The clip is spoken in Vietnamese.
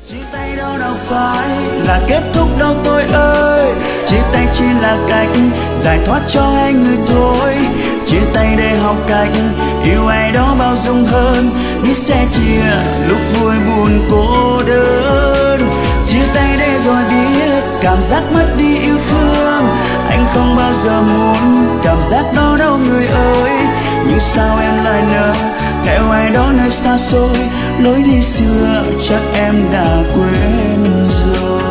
Chia tay đâu đâu phải là kết thúc đâu tôi ơi. Chia tay chỉ là cách giải thoát cho hai người thôi. Chia tay để học cách yêu ai đó bao dung hơn, biết sẽ chia lúc vui buồn cô đơn. Chia tay để rồi biết cảm giác mất đi yêu thương. Anh không bao giờ muốn cảm giác đó đâu người ơi. Nhưng sao em lại nỡ theo ai đó nơi xa xôi, lối đi xưa chắc em đã quên rồi.